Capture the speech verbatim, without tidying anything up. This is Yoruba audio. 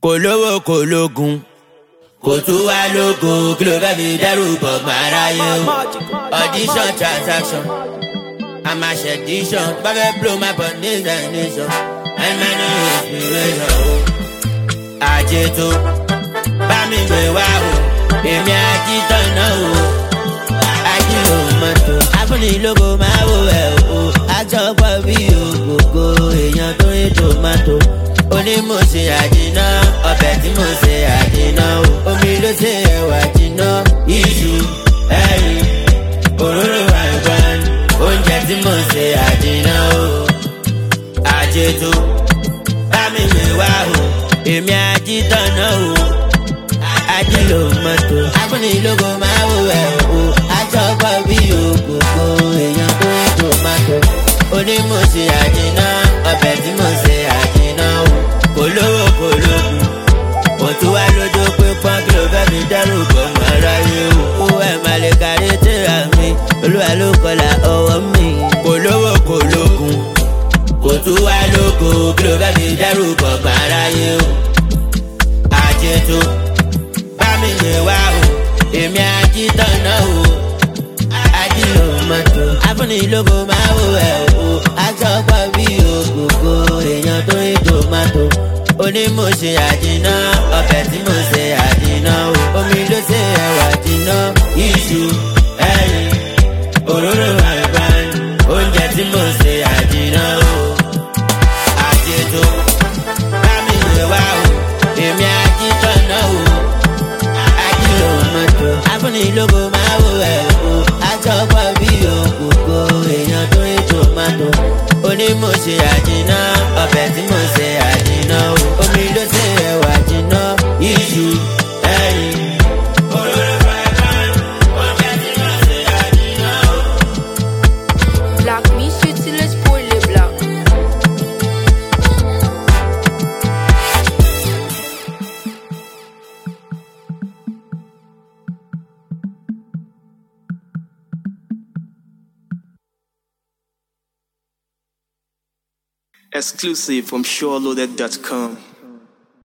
kò lówó kò lógun kò tún wá lógo kí ló fẹ́ fi dẹ́rù bọ̀ máráyé o. Audition transaction I'm a sedition bá fẹ́ blow my bondage and nation and many inspiration o. Ajé tó bá mi gbé wá o èmi àjíjọ náà o. Ají ò mọ́tò afúnni lógo máa wò ẹ̀ o. Àjọpọ̀ bí ògógó èèyàn tó ń tòmátò. Oní mo ṣe àjìná ọbẹ̀ tí mo ṣe àjìná o. Omi ló ṣe ẹ̀wà jìná iṣu ẹ̀yìn òróró àìgbọ́n oúnjẹ tí mo ṣe àjìná o. Ajé tó bá mi gbé wá o èmi àjítọ̀nà o. Ají ló mọ́tò afúnni lógo máa wò ẹ̀ o. Àjọpọ̀ bí ògógó èèyàn tó ń tòmátò. Oní mo ṣe àjìná ọbẹ̀ tí mo ṣe àjìná o. Kò lówó kò lógun kò tún wá lójó pé pọ́n kí ló fẹ́ fi dẹ́rù bọ̀ mọ́ aráyé o. Ó ẹ̀ máa lè kárí tíra mi olúwa ló kọlà ọwọ́ mi. Kò lówó kò lógun kò tún wá lógo kí ló fẹ́ fi dẹ́rù bọ̀ mọ́ aráyé o. Ajé tó bá mi lè wá o èmi àjítọ̀nà o. Ají ló mọ́tò afúnni lógo máa wò ẹ̀ o. Àjọpọ̀ bí ògógó èèyàn tó ń tòmátò. Oní mo ṣe àjìná ọbẹ̀ tí mo ṣe àjìná o. Omi ló ṣe ẹ̀wà jìná iṣu ẹ̀yìn òróró àìgbọ́n oúnjẹ tí mo ṣe àjìná o. Ajé tó bá mi lè wá o èmi àjítọ̀nà o. Ají ló mọ́tò afúnni lógo máa wò ẹ̀ o. Àjọpọ̀ bí ògógó èèyàn tó ń tòmátò. Oní mo ṣe àjìná ọbẹ̀ tí mo ṣe àjìná o. Omi ló ṣe ẹ̀wà jìná iṣu ẹ̀yìn òróró àìgbọ́n oúnjẹ tí mo ṣe àjìná o. Black Miss Utilise pour les blancs. Exclusive from SureLoaded dot com.